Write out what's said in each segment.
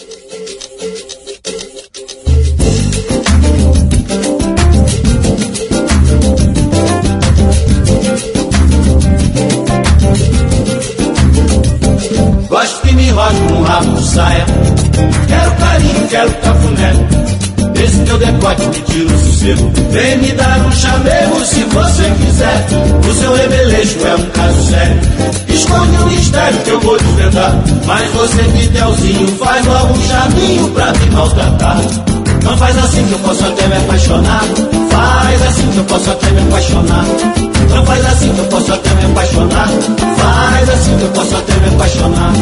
Gosto que me enrosque num rabo de saia. Quero carinho, quero cafuné. Esse teu decote me tira o sossego. Vem me dar um chamego se você quiser. O seu rebelejo é um caso sério. Esconde um mistério que eu vou desvendar. Mas você, Fitelzinho, faz logo um chaminho pra me maltratar. Não faz assim que eu posso até me apaixonar. Faz assim que eu posso até me apaixonar. Não faz assim que eu posso até me apaixonar. Faz assim que eu posso até me apaixonar.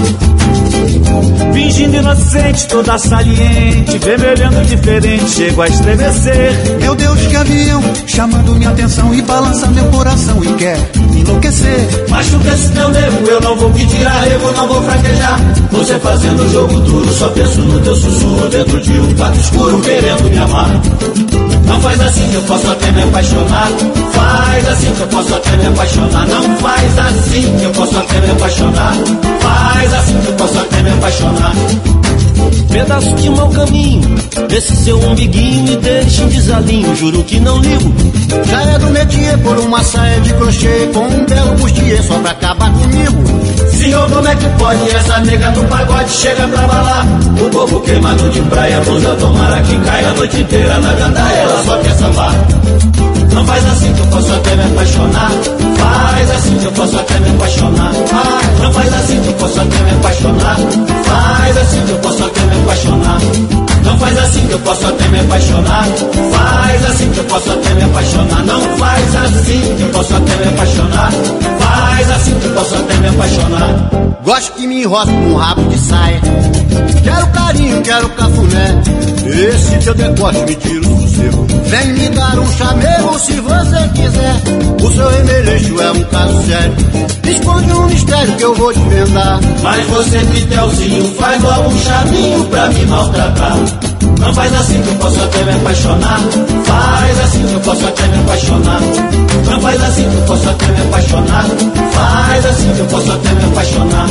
Fingindo inocente, toda saliente, vê me olhando diferente, chego a estremecer. Meu Deus, que avião, chamando minha atenção e balança meu coração e quer me enlouquecer. Machuca esse teu nego, eu não vou pedir arrego, não vou fraquejar. Você fazendo jogo duro, só penso no teu sussurro dentro de um quarto escuro, querendo me amar. Não faz assim que eu posso até me apaixonar. Faz assim que eu posso até me apaixonar. Não faz assim que eu posso até me apaixonar. Faz assim que eu posso até me apaixonar. Pedaço de mau caminho, desse seu umbiguinho me deixa em desalinho, juro que não ligo. Já é do métier por uma saia de crochê, com um belo bustier só pra acabar comigo. Senhor, como é que pode essa nega do pagode chega pra balar? O povo queimado de praia, blusa, tomara que caia a noite inteira na gandaia, ela só quer sambar. Não faz assim que eu posso até me apaixonar. Faz assim que eu posso até me apaixonar. Não faz assim que eu posso até me apaixonar. Faz assim que eu posso até me apaixonar. Não faz assim que eu posso até me apaixonar. Faz assim que eu posso até me apaixonar. Não faz assim que eu posso até me apaixonar. Faz assim que eu posso até me apaixonar. Gosto que me enrosque num rabo de saia. Quero carinho, quero cafuné. Esse teu decote me tira o sossego. Vem me dar um chamego se você quiser. O seu remeleixo é um caso sério. Esconde um mistério que eu vou desvendar. Mas você, Fitelzinho, faz logo um chaminho pra me maltratar. Não faz assim que eu posso até me apaixonar. Faz assim que eu posso até me apaixonar. Não faz assim que eu posso até me apaixonar. Faz assim que eu posso até me apaixonar.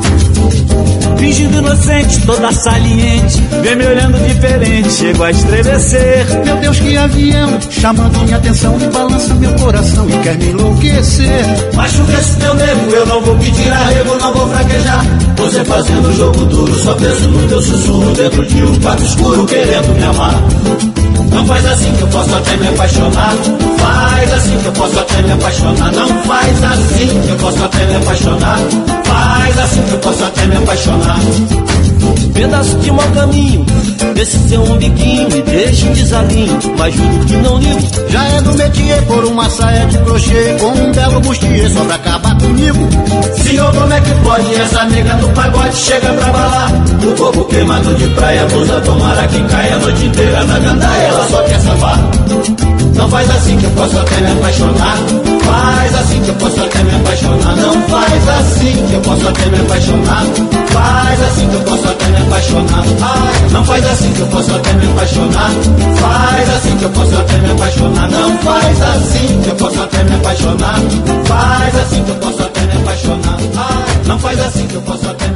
Fingindo inocente, toda saliente, vem me olhando diferente, chego a estremecer. Meu Deus, que avião, chamando minha atenção e balança meu coração e quer me enlouquecer. Machuca esse teu nego, eu não vou pedir arrego, não vou fraquejar. Você fazendo jogo duro, só penso no teu sussurro dentro de um quarto escuro, querendo me amar. Não faz assim que eu posso até me apaixonar. Faz assim que eu posso até me apaixonar. Não faz assim que eu posso até me apaixonar. Faz assim que eu posso até me apaixonar. Pedaço de mau caminho, desse seu umbiguinho me deixa em desalinho, mas juro que não ligo. Já é do métier por uma saia de crochê, com um belo bustier só pra acabar comigo. Senhor, como é que pode essa nega do pagode chega pra balar? O povo queimado de praia, blusa, tomara que caia a noite inteira na gandaia, ela só quer sambar. Não faz assim que eu posso até me apaixonar. Faz assim que eu posso até me apaixonar. Não faz assim que eu posso até me apaixonar. Faz assim que eu posso até me apaixonar. Não faz assim que eu posso até me apaixonar. Faz assim que eu posso até me apaixonar. Não faz assim que eu posso até me apaixonar. Faz assim que eu posso até me apaixonar. Não faz assim que eu posso até